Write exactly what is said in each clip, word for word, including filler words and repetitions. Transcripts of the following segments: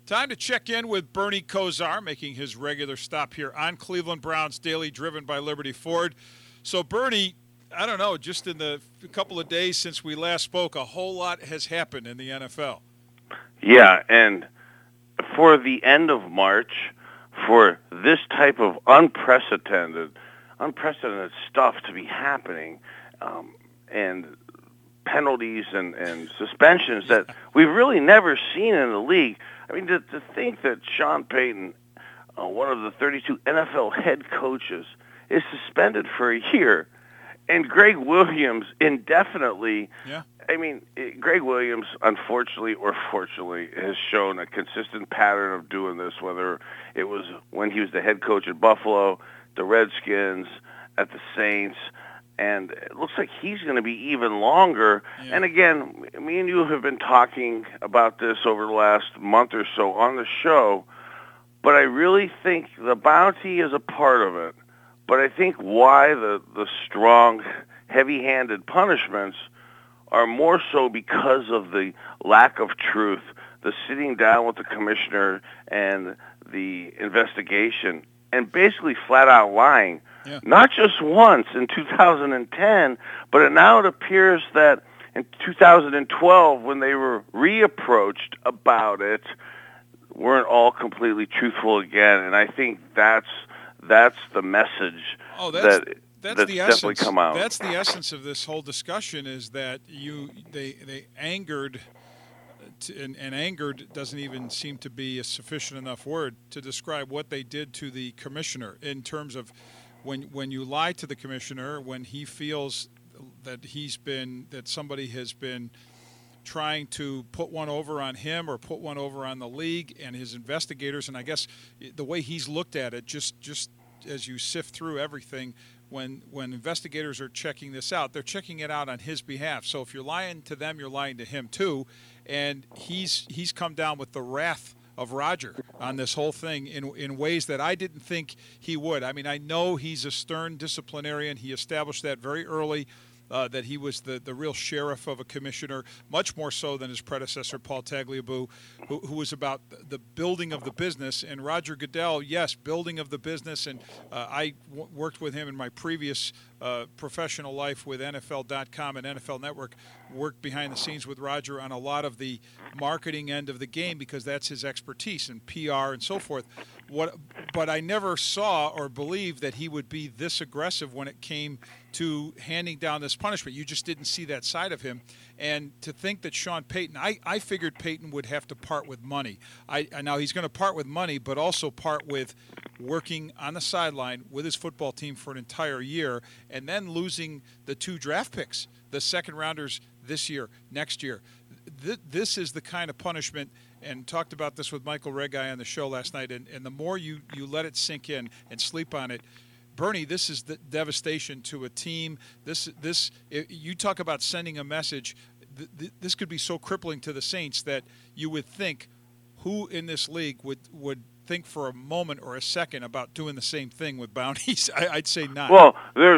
Time to check in with Bernie Kosar, making his regular stop here on Cleveland Browns Daily, driven by Liberty Ford. So, Bernie, I don't know, just in the couple of days since we last spoke, a whole lot has happened in the N F L. Yeah, and for the end of March, for this type of unprecedented, unprecedented stuff to be happening, um, and penalties and, and suspensions that we've really never seen in the league. I mean, to, to think that Sean Payton, uh, one of the thirty-two N F L head coaches, is suspended for a year, and Greg Williams indefinitely. Yeah. I mean, it, Greg Williams, unfortunately or fortunately, has shown a consistent pattern of doing this, whether it was when he was the head coach at Buffalo, the Redskins, at the Saints, and it looks like he's going to be even longer. Yeah. And again, me and you have been talking about this over the last month or so on the show, but I really think the bounty is a part of it. But I think why the, the strong, heavy-handed punishments are more so because of the lack of truth, the sitting down with the commissioner and the investigation, and basically flat-out lying. Yeah. Not just once in two thousand ten, but now it appears that in two thousand twelve, when they were reapproached about it, weren't all completely truthful again. And I think that's that's the message oh, that's, that that's, that's the definitely essence. come out. That's the essence of this whole discussion, is that you they they angered. And, and angered doesn't even seem to be a sufficient enough word to describe what they did to the commissioner in terms of when when you lie to the commissioner, when he feels that he's been that somebody has been trying to put one over on him or put one over on the league and his investigators. And I guess the way he's looked at it, just just as you sift through everything, when when investigators are checking this out, they're checking it out on his behalf. So if you're lying to them, you're lying to him too. And he's he's come down with the wrath of Roger on this whole thing in in ways that I didn't think he would. I mean, I know he's a stern disciplinarian. He established that very early, uh, that he was the, the real sheriff of a commissioner, much more so than his predecessor, Paul Tagliabue, who, who was about the building of the business. And Roger Goodell, yes, building of the business. And uh, I w- worked with him in my previous uh, professional life with N F L dot com and N F L Network, worked behind the scenes with Roger on a lot of the marketing end of the game because that's his expertise and P R and so forth. What, but I never saw or believed that he would be this aggressive when it came to handing down this punishment. You just didn't see that side of him. And to think that Sean Payton, I, I figured Payton would have to part with money. I, I now he's going to part with money, but also part with working on the sideline with his football team for an entire year and then losing the two draft picks, the second rounders this year, next year. Th- this is the kind of punishment, and talked about this with Michael Regai on the show last night, and, and the more you, you let it sink in and sleep on it, Bernie, this is the devastation to a team. This, this, it, you talk about sending a message. Th- th- this could be so crippling to the Saints that you would think, who in this league would, would think for a moment or a second about doing the same thing with bounties? I, I'd say not. Well, there's,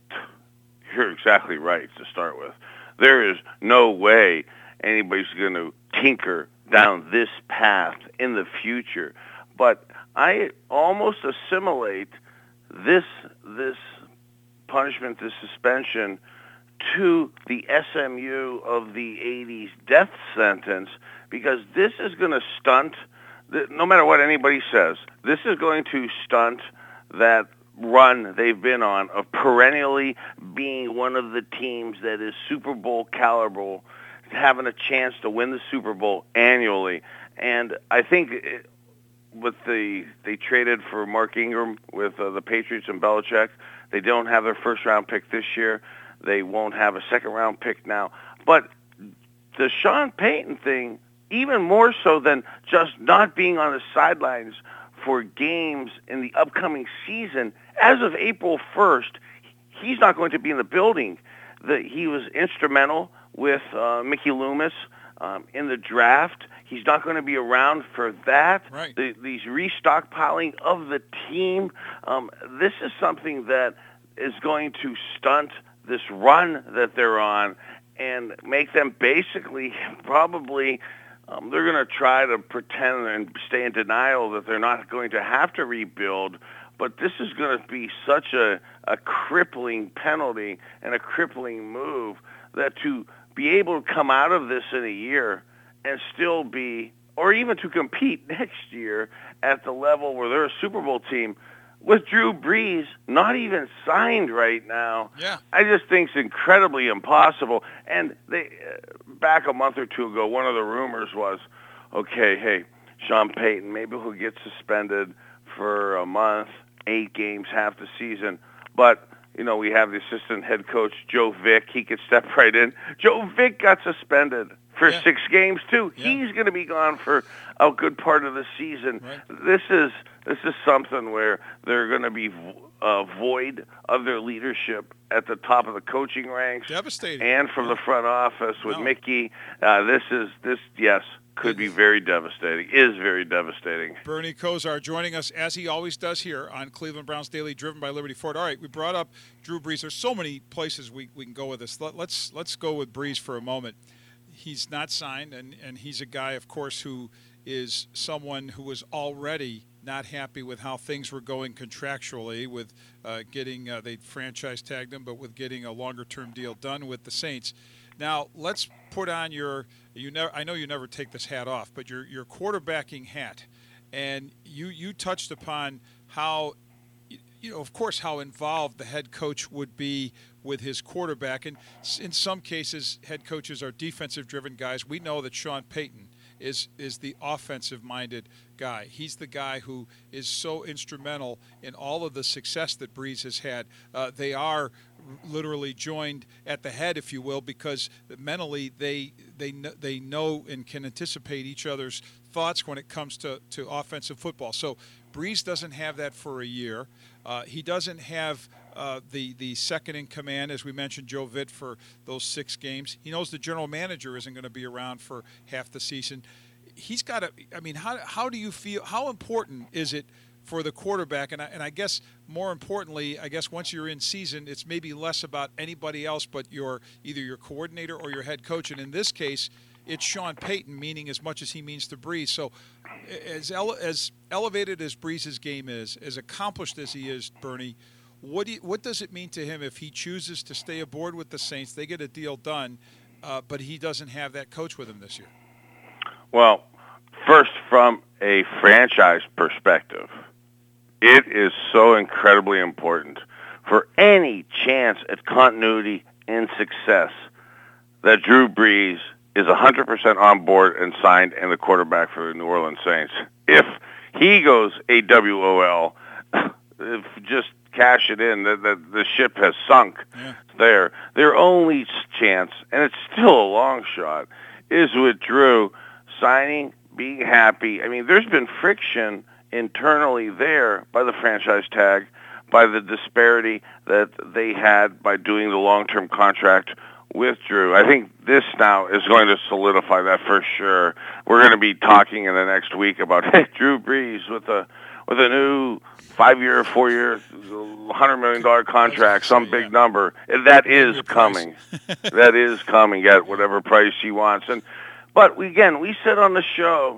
you're exactly right to start with. There is no way anybody's going to tinker down this path in the future. But I almost assimilate this this punishment, this suspension, to the S M U of the eighties death sentence, because this is going to stunt, no matter what anybody says, this is going to stunt that run they've been on of perennially being one of the teams that is Super Bowl caliber, having a chance to win the Super Bowl annually. And I think it, with the they traded for Mark Ingram with uh, the Patriots and Belichick, they don't have their first round pick this year. They won't have a second round pick now. But the Sean Payton thing, even more so than just not being on the sidelines for games in the upcoming season, as of April first, he's not going to be in the building. The, he was instrumental with uh, Mickey Loomis um, in the draft. He's not going to be around for that. Right. The, these restockpiling of the team, um, this is something that is going to stunt this run that they're on and make them basically probably Um, they're going to try to pretend and stay in denial that they're not going to have to rebuild, but this is going to be such a, a crippling penalty and a crippling move that to be able to come out of this in a year and still be, or even to compete next year at the level where they're a Super Bowl team, with Drew Brees not even signed right now, yeah. I just think it's incredibly impossible. And they, uh, back a month or two ago, one of the rumors was, okay, hey, Sean Payton, maybe he'll get suspended for a month, eight games, half the season. But, you know, we have the assistant head coach, Joe Vick. He could step right in. Joe Vick got suspended for yeah. six games, too. Yeah. He's going to be gone for a good part of the season. Right. This is this is something where they're going to be uh, void of their leadership at the top of the coaching ranks. Devastating. And from yeah. the front office with no. Mickey. Uh, this is, this yes, could be very devastating, is very devastating. Bernie Kosar joining us, as he always does here on Cleveland Browns Daily, driven by Liberty Ford. All right, we brought up Drew Brees. There's so many places we, we can go with this. Let, let's let's go with Brees for a moment. He's not signed, and, and he's a guy, of course, who is someone who was already not happy with how things were going contractually with uh, getting, uh, they franchise tagged him, but with getting a longer-term deal done with the Saints. Now, let's put on your, you never, I know you never take this hat off, but your your quarterbacking hat. And you, you touched upon how, you know, of course, how involved the head coach would be with his quarterback. And in some cases, head coaches are defensive-driven guys. We know that Sean Payton is is the offensive-minded guy. He's the guy who is so instrumental in all of the success that Brees has had. Uh, they are literally joined at the head, if you will, because mentally they they they know and can anticipate each other's thoughts when it comes to, to offensive football. So Brees doesn't have that for a year. Uh, he doesn't have uh, the the second in command, as we mentioned, Joe Vitt, for those six games. He knows the general manager isn't going to be around for half the season. He's got to. I mean, how how do you feel? How important is it for the quarterback? And I, and I guess more importantly, I guess once you're in season, it's maybe less about anybody else but your either your coordinator or your head coach. And in this case, it's Sean Payton, meaning as much as he means to Brees. So as ele- as elevated as Brees' game is, as accomplished as he is, Bernie, what do you, what does it mean to him if he chooses to stay aboard with the Saints? They get a deal done, uh, but he doesn't have that coach with him this year. Well, first, from a franchise perspective, it is so incredibly important for any chance at continuity and success that Drew Brees is one hundred percent on board and signed and the quarterback for the New Orleans Saints. If he goes A W O L, if just cash it in, the, the, the ship has sunk yeah. there. Their only chance, and it's still a long shot, is with Drew signing, being happy. I mean, there's been friction internally there by the franchise tag, by the disparity that they had by doing the long-term contract with Drew. I think this now is going to solidify that for sure. We're going to be talking in the next week about, hey, Drew Brees with a with a new five-year, four-year, one hundred million dollars contract, some big number. That is coming. That is coming at whatever price he wants. And But, we, again, we said on the show,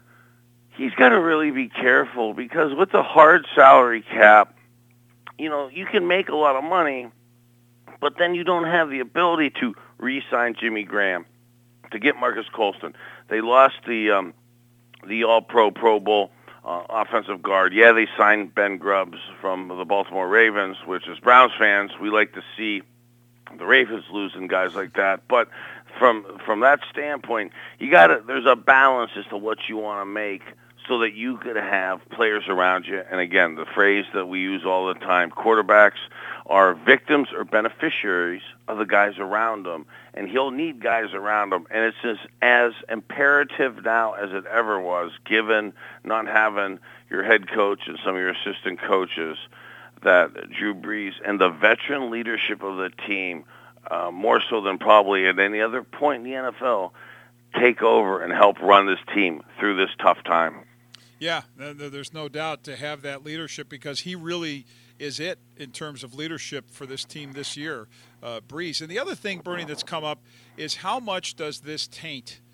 he's got to really be careful because with the hard salary cap, you know, you can make a lot of money, but then you don't have the ability to re-sign Jimmy Graham, to get Marcus Colston. They lost the um, the All-Pro Pro Bowl uh, offensive guard. Yeah, they signed Ben Grubbs from the Baltimore Ravens, which as Browns fans, we like to see the Ravens losing guys like that. But from from that standpoint, you got to there's a balance as to what you want to make, so that you could have players around you. And again, the phrase that we use all the time, quarterbacks are victims or beneficiaries of the guys around them. And he'll need guys around him. And it's just as imperative now as it ever was, given not having your head coach and some of your assistant coaches, that Drew Brees and the veteran leadership of the team, uh, more so than probably at any other point in the N F L, take over and help run this team through this tough time. Yeah, there's no doubt to have that leadership because he really is it in terms of leadership for this team this year, uh, Brees. And the other thing, Bernie, that's come up is how much does this taint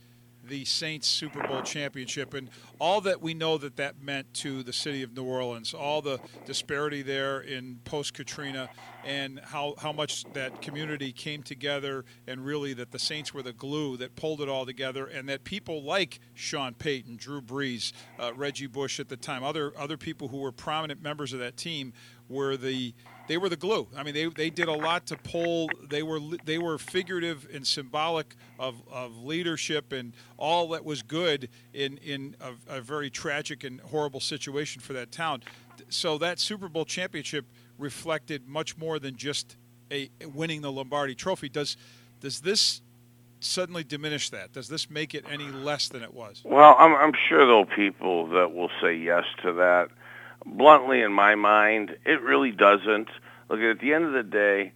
the Saints Super Bowl championship and all that we know that that meant to the city of New Orleans, all the disparity there in post-Katrina, and how, how much that community came together, and really that the Saints were the glue that pulled it all together, and that people like Sean Payton, Drew Brees, uh, Reggie Bush at the time, other other people who were prominent members of that team were the they were the glue. I mean, they they did a lot to pull. They were they were figurative and symbolic of, of leadership and all that was good in in a, a very tragic and horrible situation for that town. So that Super Bowl championship reflected much more than just a winning the Lombardi Trophy. Does does this suddenly diminish that? Does this make it any less than it was? Well, I'm, I'm sure there'll be people that will say yes to that. Bluntly, in my mind, it really doesn't. Look, at the end of the day,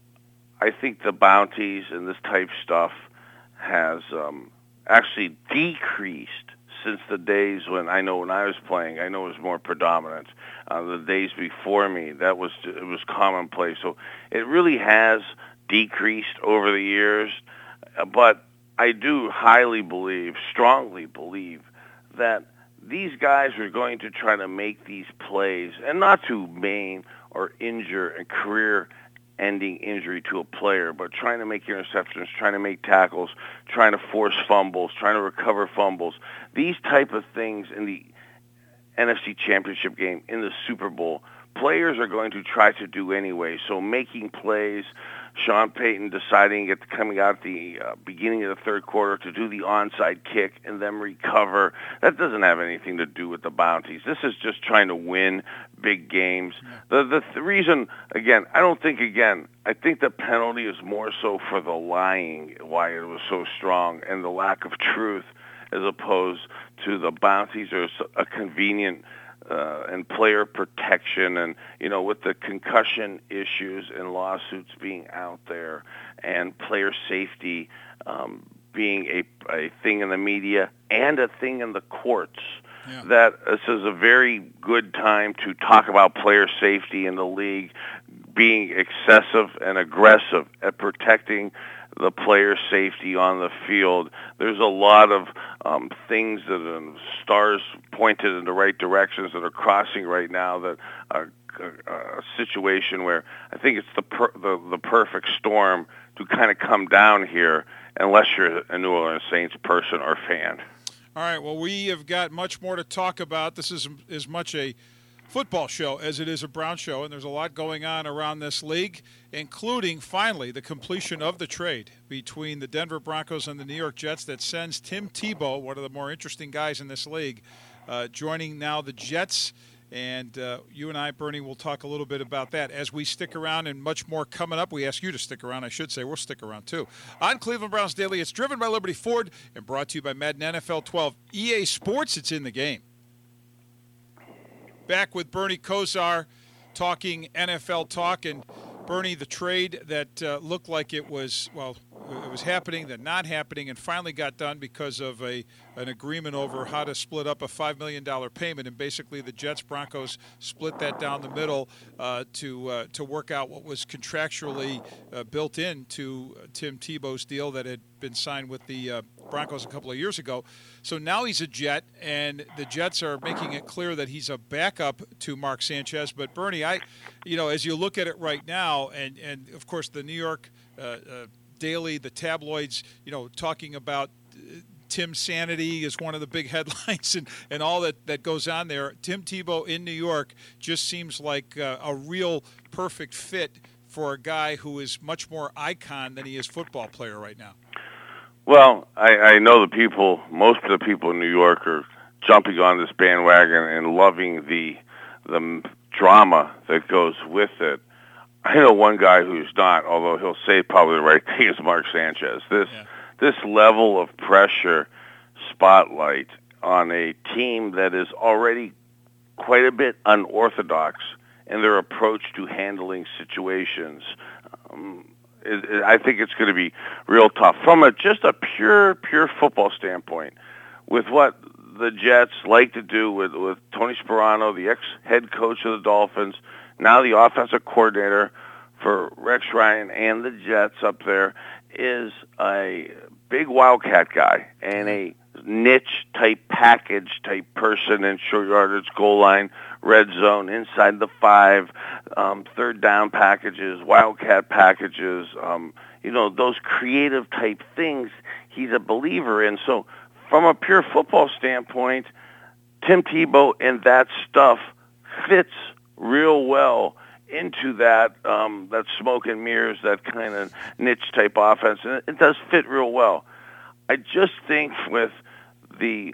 I think the bounties and this type of stuff has um, actually decreased since the days when I know when I was playing. I know it was more predominant. Uh, the days before me, that was it was commonplace. So it really has decreased over the years. But I do highly believe, strongly believe, that these guys are going to try to make these plays, and not to maim or injure a career-ending injury to a player, but trying to make interceptions, trying to make tackles, trying to force fumbles, trying to recover fumbles. These type of things in the N F C Championship game, in the Super Bowl, players are going to try to do anyway. So making plays, Sean Payton deciding at coming out at the uh, beginning of the third quarter to do the onside kick and then recover, that doesn't have anything to do with the bounties. This is just trying to win big games. The, the, the reason, again, I don't think, again, I think the penalty is more so for the lying, why it was so strong, and the lack of truth, as opposed to the bounties are a convenient Uh, and player protection, and you know, with the concussion issues and lawsuits being out there, and player safety um, being a, a thing in the media and a thing in the courts, yeah. that this is a very good time to talk about player safety in the league being excessive and aggressive at protecting the player safety on the field. There's a lot of um, things that uh, stars pointed in the right directions that are crossing right now that are a, a situation where I think it's the, per, the the perfect storm to kind of come down here, unless you're a New Orleans Saints person or fan. All right, well, we have got much more to talk about. This is as much a football show as it is a Brown show, and there's a lot going on around this league, including, finally, the completion of the trade between the Denver Broncos and the New York Jets that sends Tim Tebow, one of the more interesting guys in this league, uh, joining now the Jets. And uh, you and I, Bernie, will talk a little bit about that as we stick around, and much more coming up. We ask you to stick around. I should say we'll stick around, too. On Cleveland Browns Daily, it's driven by Liberty Ford and brought to you by Madden N F L twelve. E A Sports, it's in the game. Back with Bernie Kosar talking N F L talk. And, Bernie, the trade that uh, looked like it was, well, it was happening, then not happening, and finally got done because of a an agreement over how to split up a five million dollars payment. And basically the Jets Broncos split that down the middle uh, to uh, to work out what was contractually uh, built into Tim Tebow's deal that had been signed with the uh, Broncos a couple of years ago. So now he's a Jet, and the Jets are making it clear that he's a backup to Mark Sanchez. But, Bernie, I, you know, as you look at it right now, and, and of course the New York uh, uh, Daily, the tabloids, you know, talking about uh, Tim's sanity is one of the big headlines, and, and all that, that goes on there. Tim Tebow in New York just seems like uh, a real perfect fit for a guy who is much more icon than he is football player right now. Well, I, I know the people, most of the people in New York are jumping on this bandwagon and loving the the drama that goes with it. I know one guy who's not, although he'll say probably the right thing, is Mark Sanchez. This yeah. this level of pressure spotlight on a team that is already quite a bit unorthodox in their approach to handling situations. Um, it, it, I think it's going to be real tough from a just a pure pure football standpoint. With what the Jets like to do with with Tony Sparano, the ex-head coach of the Dolphins, now the offensive coordinator for Rex Ryan and the Jets up there, is a big wildcat guy and a niche type package type person in short yardage, goal line, red zone, inside the five, um, third down packages, wildcat packages, um, you know, those creative type things he's a believer in. So from a pure football standpoint, Tim Tebow and that stuff fits real well into that um, that smoke and mirrors, that kind of niche type offense, and it, it does fit real well. I just think with the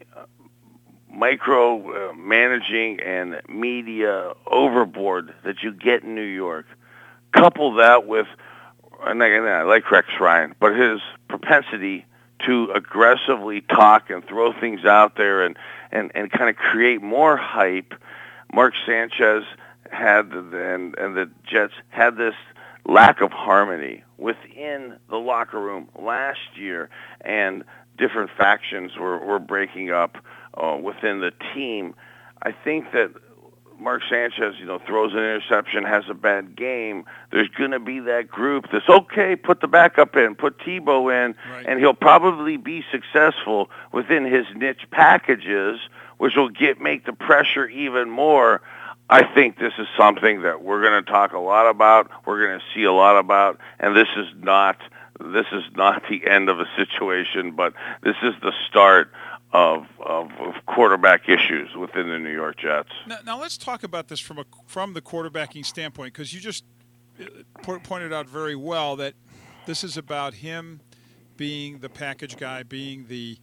micro uh, managing and media overboard that you get in New York, couple that with, and I, and I like Rex Ryan, but his propensity to aggressively talk and throw things out there and, and, and kind of create more hype. Mark Sanchez had, and, and the Jets had this lack of harmony within the locker room last year, and different factions were, were breaking up uh, within the team. I think that Mark Sanchez, you know, throws an interception, has a bad game. There's going to be that group that's, okay, put the backup in, put Tebow in, right, and he'll probably be successful within his niche packages, which will get make the pressure even more. I think this is something that we're going to talk a lot about, we're going to see a lot about, and this is not this is not the end of a situation, but this is the start Of, of of quarterback issues within the New York Jets. Now, now let's talk about this from a from the quarterbacking standpoint, because you just po- pointed out very well that this is about him being the package guy, being the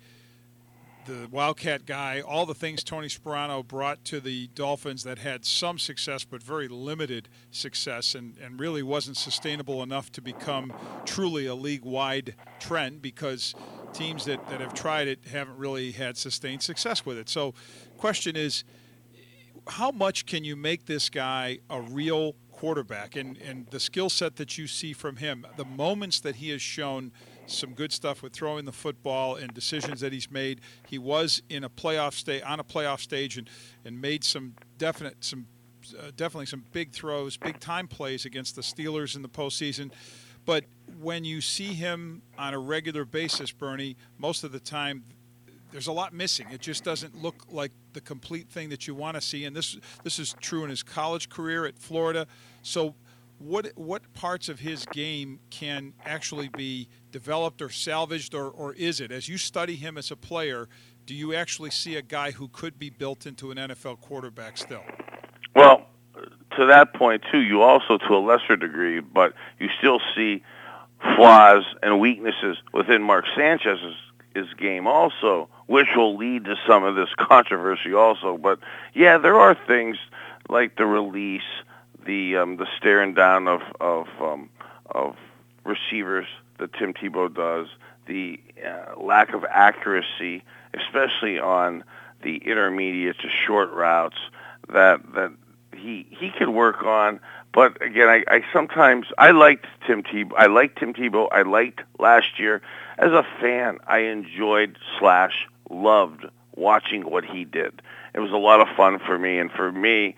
the wildcat guy, all the things Tony Sparano brought to the Dolphins that had some success but very limited success, and, and really wasn't sustainable enough to become truly a league-wide trend, because teams that, that have tried it haven't really had sustained success with it. So question is, how much can you make this guy a real quarterback? And, and the skill set that you see from him, the moments that he has shown some good stuff with throwing the football and decisions that he's made. He was in a playoff state on a playoff stage and, and made some definite some uh, definitely some big throws, big time plays against the Steelers in the postseason. But when you see him on a regular basis, Bernie, most of the time there's a lot missing. It just doesn't look like the complete thing that you want to see. And this this is true in his college career at Florida. So what what parts of his game can actually be developed or salvaged, or, or is it, as you study him as a player, do you actually see a guy who could be built into an N F L quarterback still? Well, to that point, too, you also, to a lesser degree, but you still see flaws and weaknesses within Mark Sanchez's his game also, which will lead to some of this controversy also. But, yeah, there are things like the release, the um, the staring down of of, um, of receivers that Tim Tebow does, the uh, lack of accuracy, especially on the intermediate to short routes, that that he he could work on. But again, I, I sometimes I liked Tim Tebow. I liked Tim Tebow. I liked last year as a fan. I enjoyed slash loved watching what he did. It was a lot of fun for me, and for me,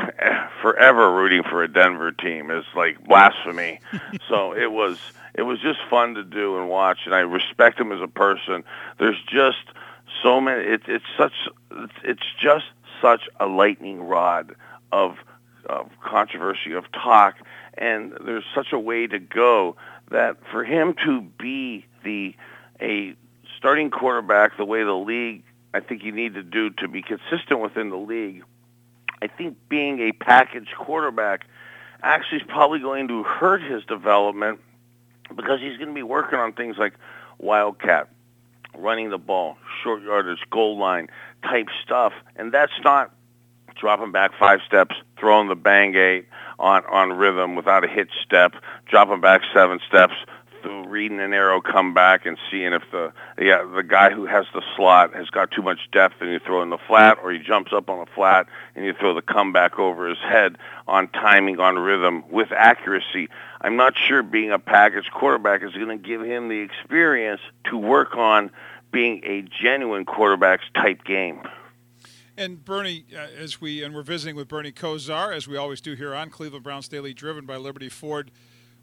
forever rooting for a Denver team is like blasphemy. So it was it was just fun to do and watch, and I respect him as a person. There's just so many. It's it's such it's, it's just such a lightning rod of of controversy, of talk, and there's such a way to go that for him to be the a starting quarterback the way the league, I think you need to do to be consistent within the league, I think being a package quarterback actually is probably going to hurt his development, because he's going to be working on things like wildcat, running the ball, short yardage, goal line type stuff, and that's not dropping back five steps, throwing the bang eight on, on rhythm without a hitch step, dropping back seven steps, th- reading an arrow come back and seeing if the yeah, the guy who has the slot has got too much depth and you throw in the flat, or he jumps up on the flat and you throw the comeback over his head on timing, on rhythm, with accuracy. I'm not sure being a package quarterback is going to give him the experience to work on being a genuine quarterback's type game. And Bernie, uh, as we and we're visiting with Bernie Kosar, as we always do here on Cleveland Browns Daily, driven by Liberty Ford.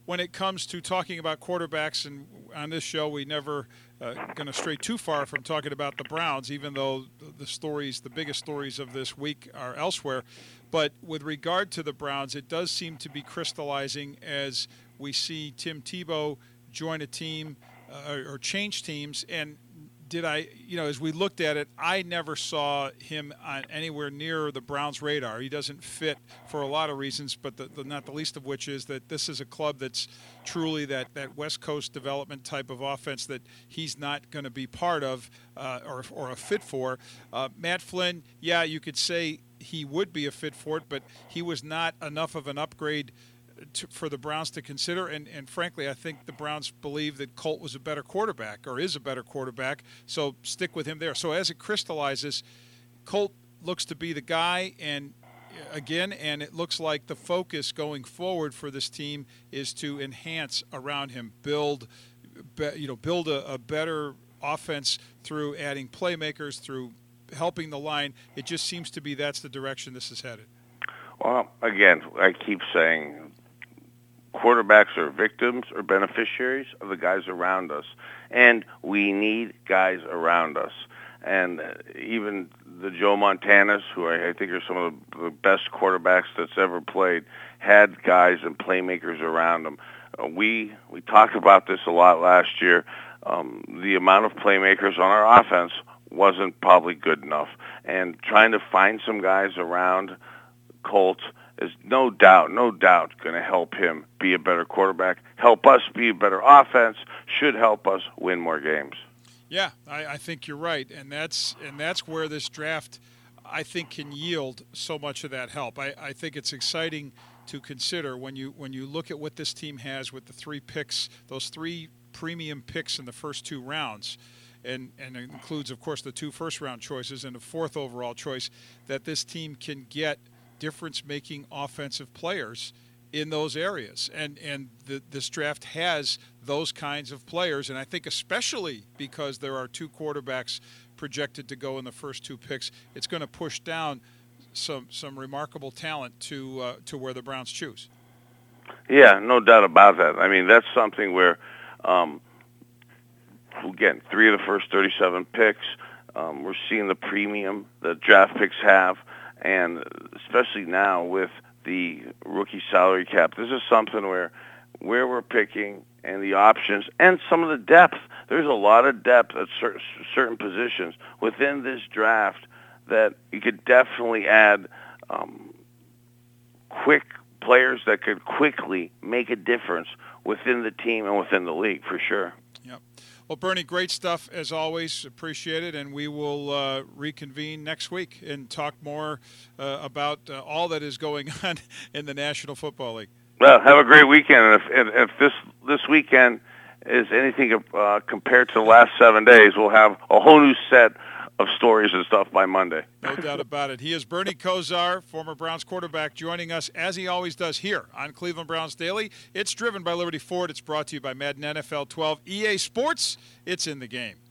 when it comes to talking about quarterbacks, and on this show we never uh, going to stray too far from talking about the Browns, even though the stories, the biggest stories of this week are elsewhere. But with regard to the Browns, it does seem to be crystallizing as we see Tim Tebow join a team uh, or, or change teams. And did I, you know, as we looked at it, I never saw him on anywhere near the Browns' radar. He doesn't fit for a lot of reasons, but the, the, not the least of which is that this is a club that's truly that, that West Coast development type of offense that he's not going to be part of uh, or, or a fit for. Uh, Matt Flynn, yeah, you could say he would be a fit for it, but he was not enough of an upgrade To, for the Browns to consider, and, and frankly, I think the Browns believe that Colt was a better quarterback or is a better quarterback, so stick with him there. So as it crystallizes, Colt looks to be the guy, and again, and it looks like the focus going forward for this team is to enhance around him, build, you know, build a, a better offense through adding playmakers, through helping the line. It just seems to be that's the direction this is headed. Well, again, I keep saying quarterbacks are victims or beneficiaries of the guys around us, and we need guys around us. And uh, even the Joe Montanas, who I, I think are some of the, the best quarterbacks that's ever played, had guys and playmakers around them. Uh, we we talked about this a lot last year. Um, the amount of playmakers on our offense wasn't probably good enough, and trying to find some guys around Colt is no doubt, no doubt going to help him be a better quarterback, help us be a better offense, should help us win more games. Yeah, I, I think you're right, and that's and that's where this draft, I think, can yield so much of that help. I, I think it's exciting to consider when you when you look at what this team has with the three picks, those three premium picks in the first two rounds, and, and it includes, of course, the two first-round choices and a fourth overall choice, that this team can get difference-making offensive players in those areas. And and the, this draft has those kinds of players, and I think especially because there are two quarterbacks projected to go in the first two picks, it's going to push down some some remarkable talent to uh, to where the Browns choose. Yeah, no doubt about that. I mean, that's something where, um, again, three of the first thirty-seven picks, um, we're seeing the premium that draft picks have. And especially now with the rookie salary cap, this is something where where we're picking and the options and some of the depth. There's a lot of depth at cer- certain positions within this draft that you could definitely add um, quick players that could quickly make a difference within the team and within the league, for sure. Yep. Well, Bernie, great stuff as always. Appreciate it, and we will uh, reconvene next week and talk more uh, about uh, all that is going on in the National Football League. Well, have a great weekend, and if, and if this this weekend is anything uh, compared to the last seven days, we'll have a whole new set of stories and stuff by Monday. No doubt about it. He is Bernie Kosar, former Browns quarterback, joining us as he always does here on Cleveland Browns Daily. It's driven by Liberty Ford. It's brought to you by Madden N F L twelve. E A Sports, it's in the game.